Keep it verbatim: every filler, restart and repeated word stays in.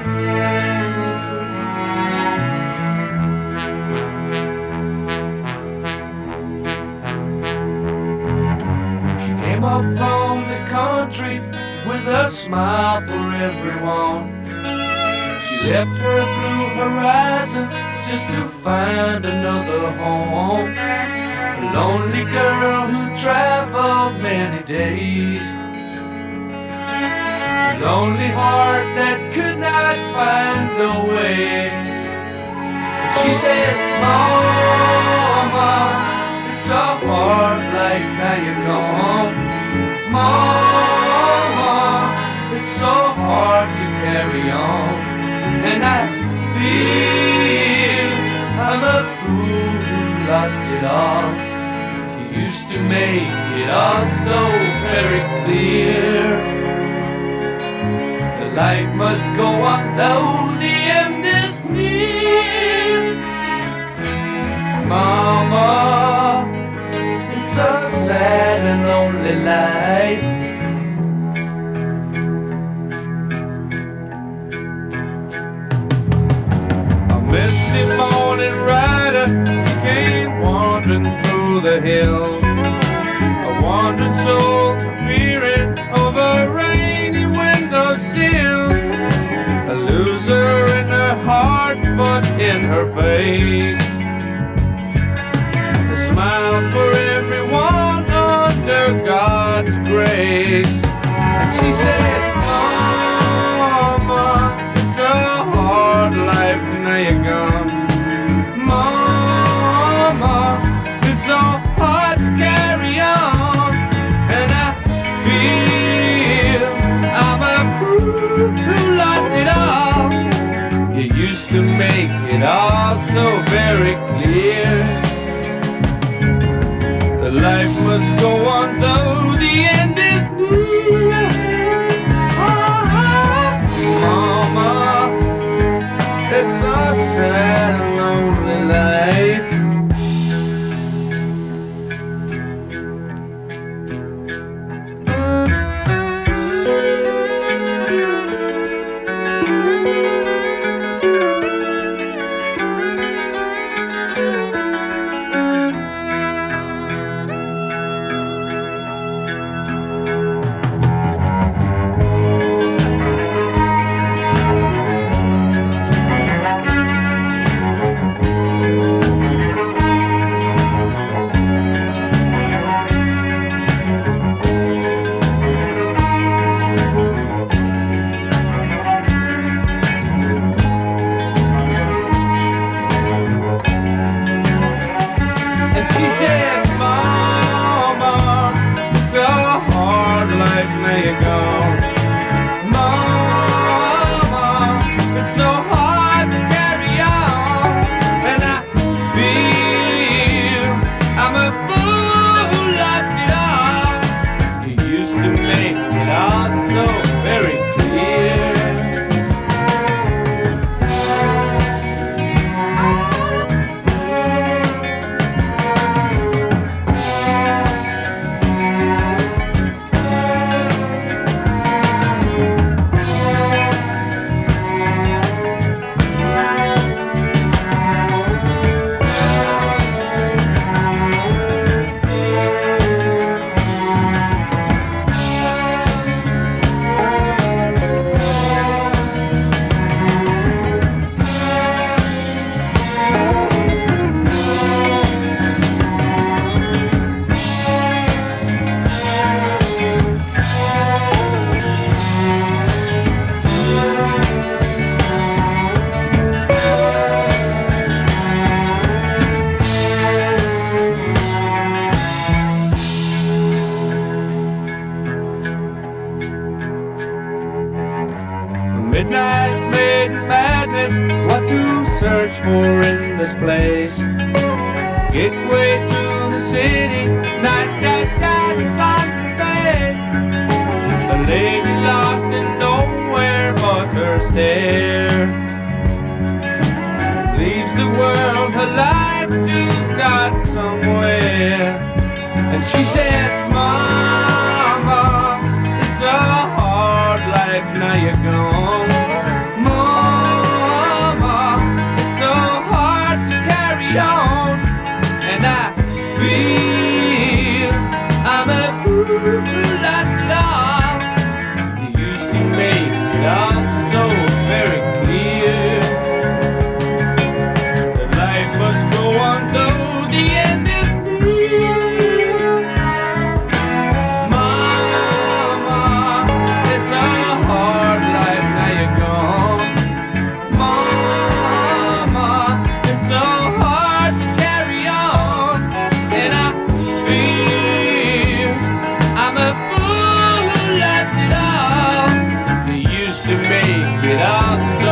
She came up from the country with a smile for everyone. She left her blue horizon just to find another home. A lonely girl who traveled many days, a lonely heart that could not find the way. She said, Mama, it's a hard life, now you're gone. Mama, it's so hard to carry on. And I feel I'm a fool who lost it all. You used to make it all so very clear. The life must go on though the end is near. Mama, it's a sad and lonely life. A misty morning rider came wandering through the hills. A wandering soul appearing over rainy windowsill. A loser in her heart but in her face. A smile for everyone under God's grace. And she said, Mama, it's a hard life, now you're gone. Mama, it's so hard to carry on. And I feel I'm a fool who lost it all. You used to make it all so very clear. The life must go on though the end is near. Mama, it's a sad and lonely life. She said, Mama, it's a hard life, now you're gone. Mama, it's so hard to carry on. And I feel I'm a fool who lost it all. You used to make it all so very clear. Midnight made madness, what to search for in this place. Gateway to the city, night sky silence on your face. A lady lost in nowhere but her stare. Leaves the world, her life to start somewhere. And she said, Mama, it's a hard life, now you're gone. Mama, Get all